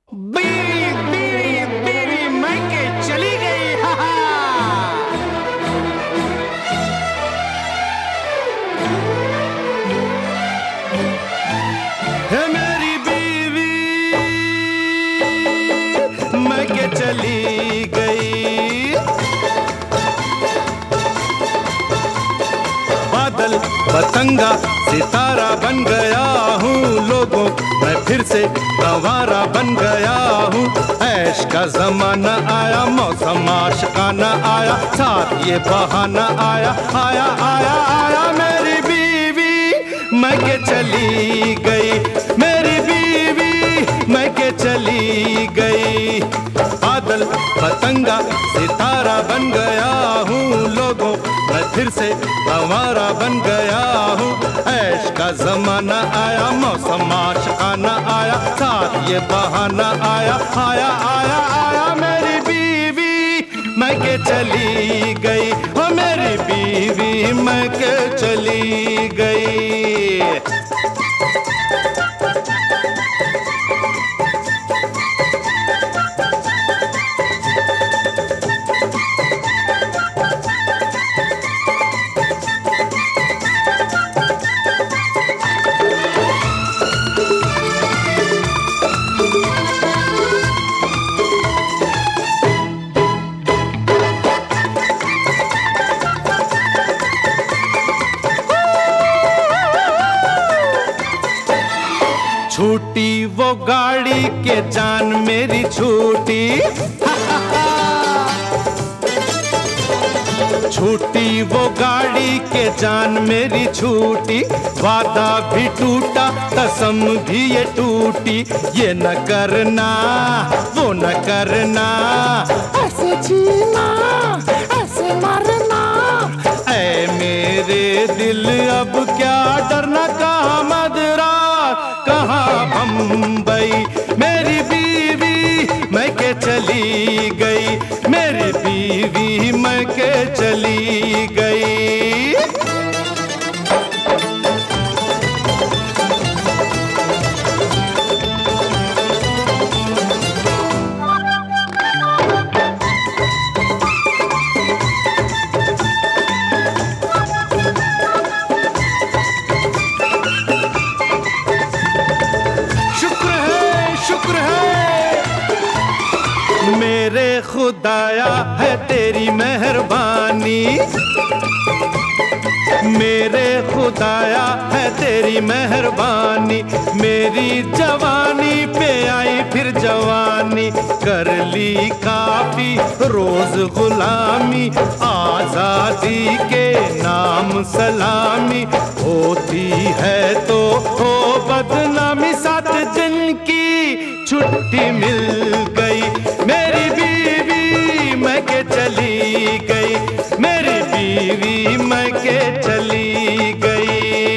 बीवी बीवी बीवी मैके चली गई। हा हा। है मेरी बीवी मैके चली गई। बादल पतंगा सितारा बन गया हूँ, लोगों मैं फिर से गंवारा बन गया हूँ। ऐश का जमाना आया, मौसम आशिकाना आया, साथ ये बहाना आया आया आया आया। मेरी बीवी मैके चली गई, मेरी बीवी मैके चली गई। बादल पतंगा सितारा बन गया हूँ, लोगों मैं फिर से गंवारा बन गया हूँ। ऐश का जमाना आया, मौसम आशिकाना आया, साथ ये बहाना आया आया आया आया। मेरी बीवी मैके चली गई, हो मेरी बीवी मैके चली गई। छूटी वो गाड़ी के जान मेरी छूटी। छूटी वो गाड़ी के जान मेरी छूटी, वादा भी टूटा कसम भी ये टूटी। ये न करना वो न करना, ऐसे जीना ऐसे मरना। ऐ मेरे दिल अब क्या डरना, कहाँ मदरास कहाँ बम्बई। मेरी बीवी मैके चली गई, मेरी बीवी मैके चली गई। शुक्र है मेरे खुदाया है तेरी मेहरबानी। मेरे खुदाया है तेरी मेहरबानी, मेरी जवानी पे आई फिर जवानी। कर ली काफी रोज गुलामी, आजादी के नाम सलामी। होती है तो हो बदनामी, 7 दिन की छुट्टी मिल गई। मेरी बीवी मैके चली गई, मेरी बीवी मैके चली गई।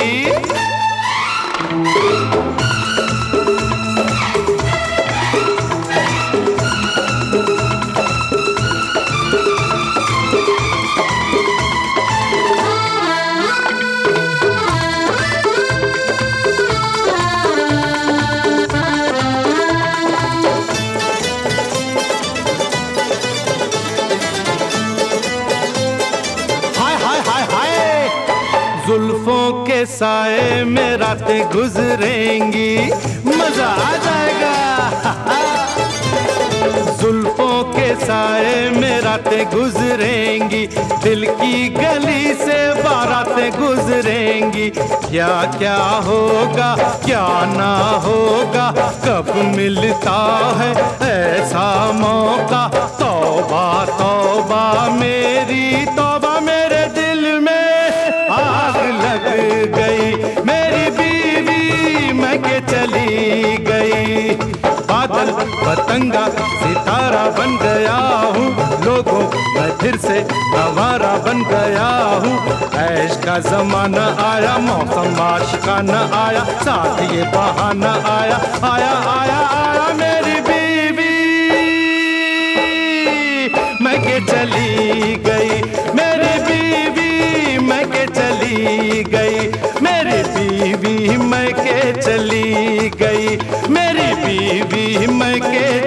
जुल्फों के साए में रातें गुजरेंगी, मजा आ जाएगा। जुल्फों के साए में रातें गुजरेंगी, दिल की गली से बारातें गुजरेंगी। क्या क्या होगा क्या ना होगा, कब मिलता है ऐसा मौका। तौबा तौबा मेरी तौबा, मेरे दिल में आग लग गई। मेरी बीवी मैके चली गई। बादल पतंगा सितारा बन गया हूँ, लोगों मैं फिर से गंवारा बन गया हूँ। ऐश का जमाना आया, मौसम आशिकाना आया, साथ ये बहाना आया आया आया आया। मेरी बीवी मैके चली गई, मेरी बीवी मैके चली गई, मेरी बीवी मैके चली गई, मेरी बीवी मैके के